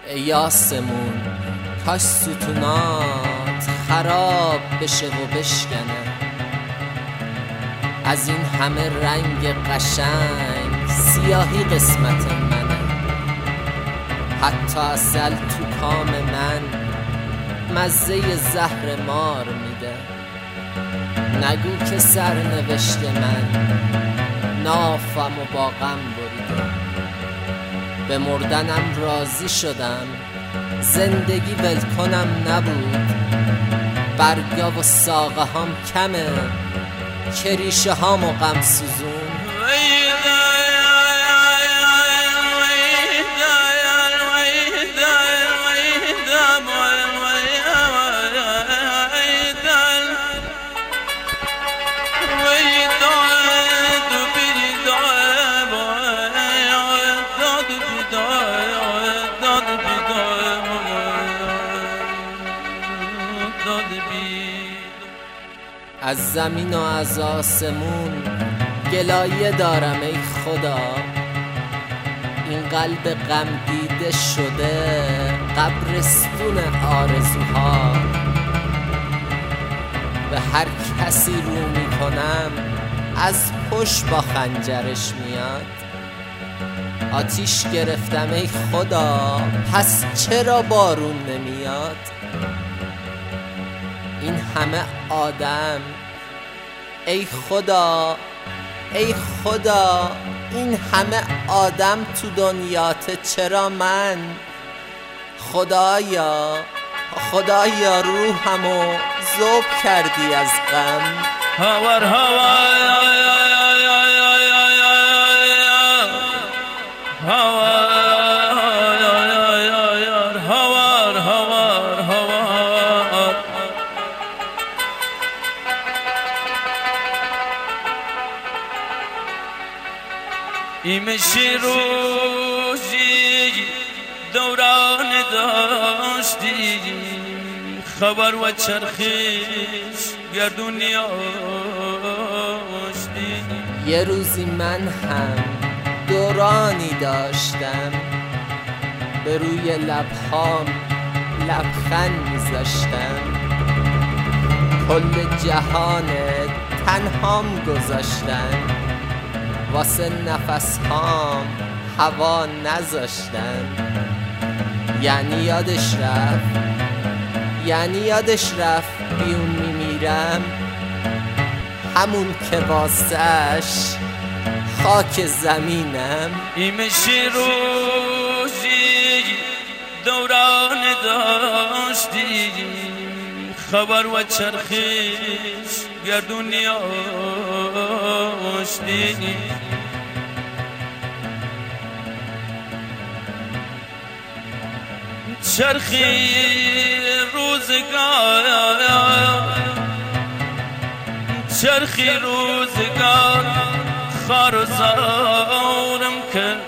ای آسمون کاش ستونات خراب بشه و بشکنه، از این همه رنگ قشنگ سیاهی قسمت منه. حتی اصل تو کام من مزه زهر مار میده. نگو که سرنوشت من نافم و با غم بریده. به مردنم راضی شدم، زندگی ولکنم نبود. برگا و ساقه هام کمه که ریشه هامو غم سوزون. از زمین و از آسمون گلایه دارم ای خدا. این قلب غم دیده شده قبرستون آرزوها. به هر کسی رو میکنم از پشت با خنجرش میاد. آتیش گرفتم ای خدا، پس چرا بارون نمیاد؟ این همه آدم ای خدا، ای خدا، این همه آدم تو دنیاته، چرا من؟ خدایا، خدایا روحمو ذوب کردی از غم. هاور هاور ایمشی روزی دوران داشتی، خبر و چرخش گردونی آشتی. یه روزی من هم دورانی داشتم، به روی لبهام لبخند میذاشتم. کل جهان تنهام گذاشتم، واسه نفس هام هوا نذاشتم. یعنی یادش رفت، یعنی یادش رفت بیون میمیرم، همون که واسش خاک زمینم. ایمشی روزی دوران داشتی، خبر و چرخش گردونی آشتی. چرخی روزگار، چرخی روزگار خار و زارم که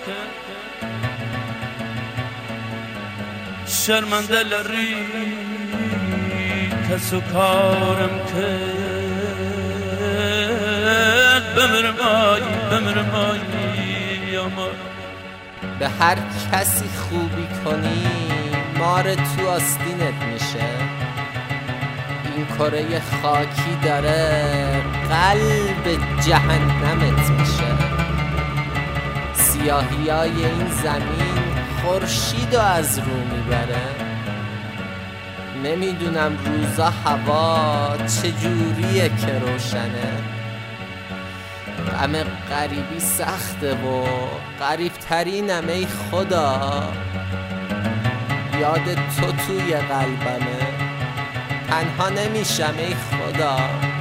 شرمنده لری کس و کارم که بمرمایی اما. به هر کسی خوبی کنی مار تو آستینت میشه. این کره خاکی داره قلب جهنمت میشه. سیاهیای این زمین خورشیدو از رو میبره. نمیدونم روزا هوا چجوریه که روشنه. غم غریبی سخته و غریبترینم ای خدا. یاد تو توی قلبمه، تنها نمیشم ای خدا.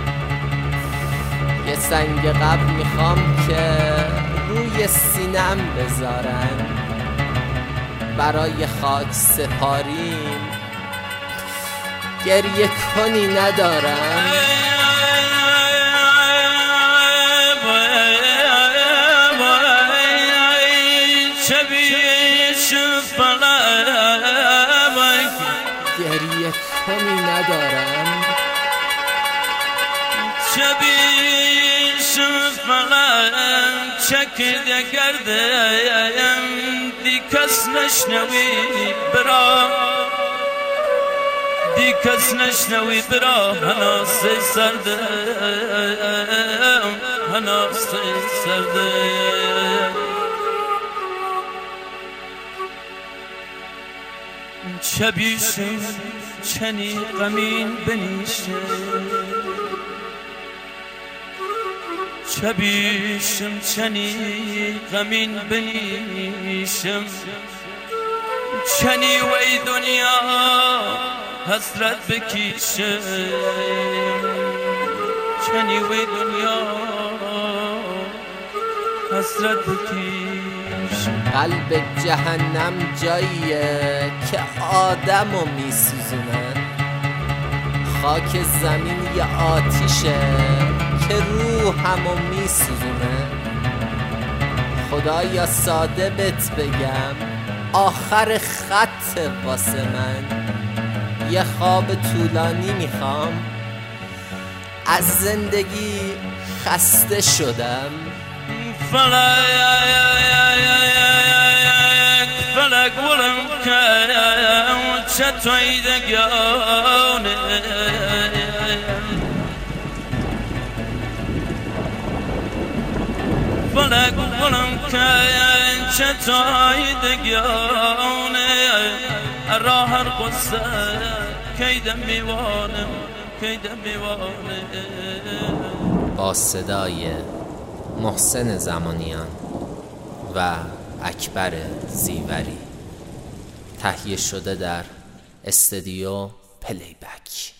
یه سنگ قبر میخوام که روی سینم بذارن. برای خاک سپاریم گریه کنی ندارم. گریه کنی ندارم. شبیش فلان چکده گردم دی کس نشنوی برا دی کس نشنوی برا هناسه سرده هناسه سرده چه بیشم چنی غمین بنیشه چه بیشم چنی غمین بنیشم چنی وی دنیا حسرت بکیشم چنی وی دنیا حسرت بکیشم قلب جهنم جاییه که آدمو میسوزونه خاک زمین یه آتیشه که روحمو میسوزونه خدایا ساده بهت بگم آخر خط واسه من یه خواب طولانی میخوام از زندگی خسته شدم فلک ولم که چطوری دگیانه فلک ولم که چطوری دگیانه راه هر قصه کیدم میوانم کیدم میوانه. با صدای محسن زمانیان و اکبر زیوری تهیه شده در استودیو پلی بک.